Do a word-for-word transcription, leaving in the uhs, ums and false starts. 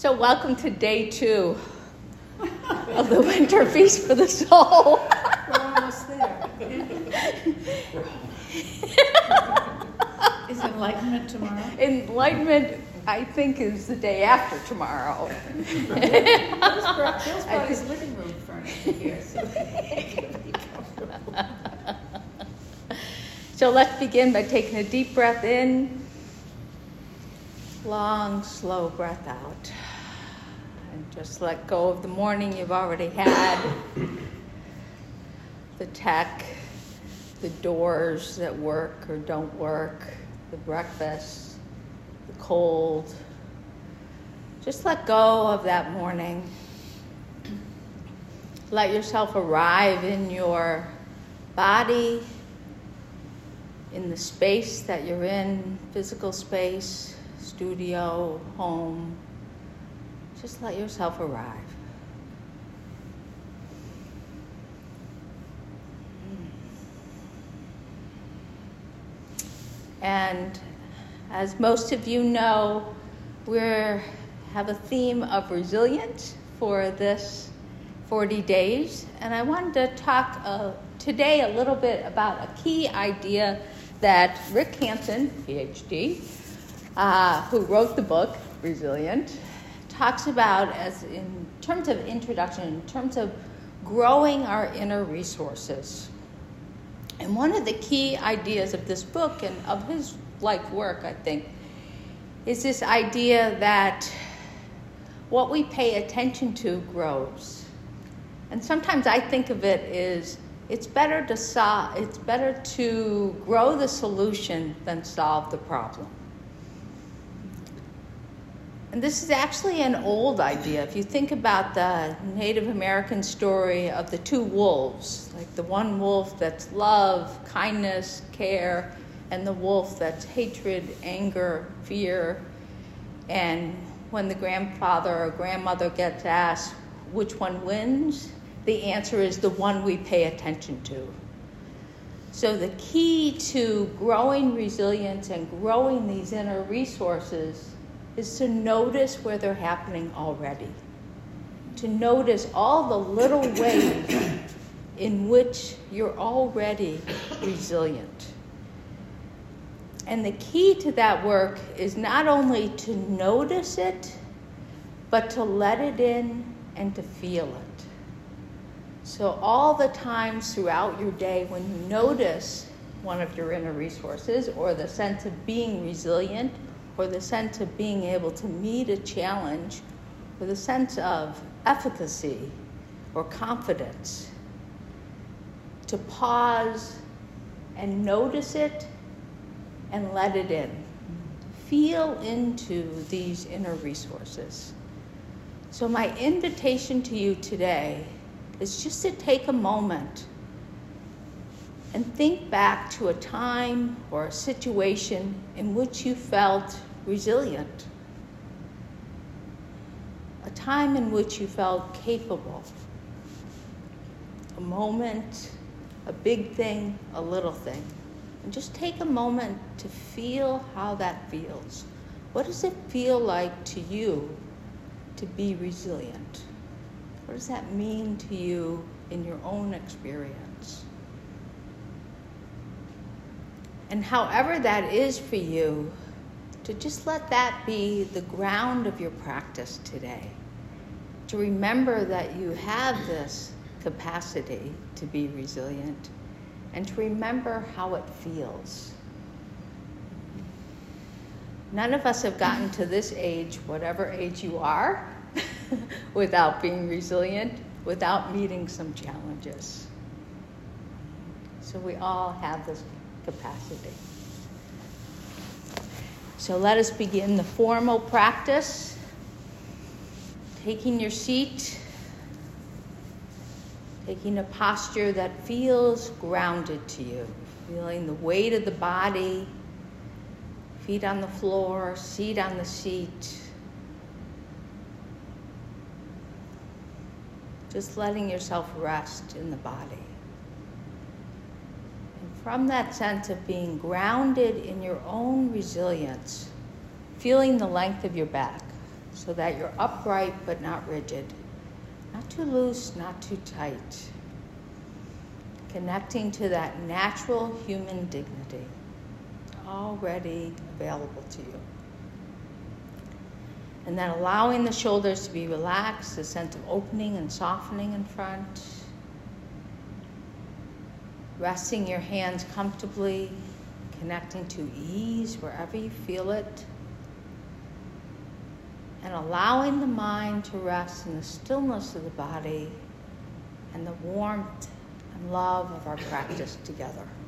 So welcome to day two of the Winter Feast for the Soul. We're almost there. Is enlightenment tomorrow? Enlightenment, I think, is the day after tomorrow. Bill's brought, Bill's brought his living room furniture here. So. So let's begin by taking a deep breath in. Long, slow breath out. And just let go of the morning you've already had. The tech, the doors that work or don't work, the breakfast, the cold. Just let go of that morning. Let yourself arrive in your body, in the space that you're in, physical space, studio, home. Just let yourself arrive. And as most of you know, we have a theme of resilience for this forty days. And I wanted to talk uh, today a little bit about a key idea that Rick Hanson, P H D, uh, who wrote the book, Resilient, talks about as in terms of introduction, in terms of growing our inner resources. And one of the key ideas of this book and of his life work, I think, is this idea that what we pay attention to grows. And sometimes I think of it as it's better to solve, it's better to grow the solution than solve the problem. And this is actually an old idea. If you think about the Native American story of the two wolves, like the one wolf that's love, kindness, care, and the wolf that's hatred, anger, fear. And when the grandfather or grandmother gets asked which one wins, the answer is the one we pay attention to. So the key to growing resilience and growing these inner resources is to notice where they're happening already. To notice all the little ways in which you're already resilient. And the key to that work is not only to notice it, but to let it in and to feel it. So all the times throughout your day when you notice one of your inner resources, or the sense of being resilient, or the sense of being able to meet a challenge, or the sense of efficacy or confidence, to pause and notice it and let it in. Feel into these inner resources. So my invitation to you today is just to take a moment and think back to a time or a situation in which you felt resilient. A time in which you felt capable. A moment, a big thing, a little thing. And just take a moment to feel how that feels. What does it feel like to you to be resilient? What does that mean to you in your own experience? And however that is for you, to just let that be the ground of your practice today. To remember that you have this capacity to be resilient, and to remember how it feels. None of us have gotten to this age, whatever age you are, without being resilient, without meeting some challenges. So we all have this capacity. So let us begin the formal practice. Taking your seat, taking a posture that feels grounded to you, feeling the weight of the body, feet on the floor, seat on the seat. Just letting yourself rest in the body. From that sense of being grounded in your own resilience, feeling the length of your back. so that you're upright but not rigid, not too loose, not too tight. Connecting to that natural human dignity already available to you. And then allowing the shoulders to be relaxed, a sense of opening and softening in front. Resting your hands comfortably, connecting to ease wherever you feel it. And allowing the mind to rest in the stillness of the body and the warmth and love of our practice together.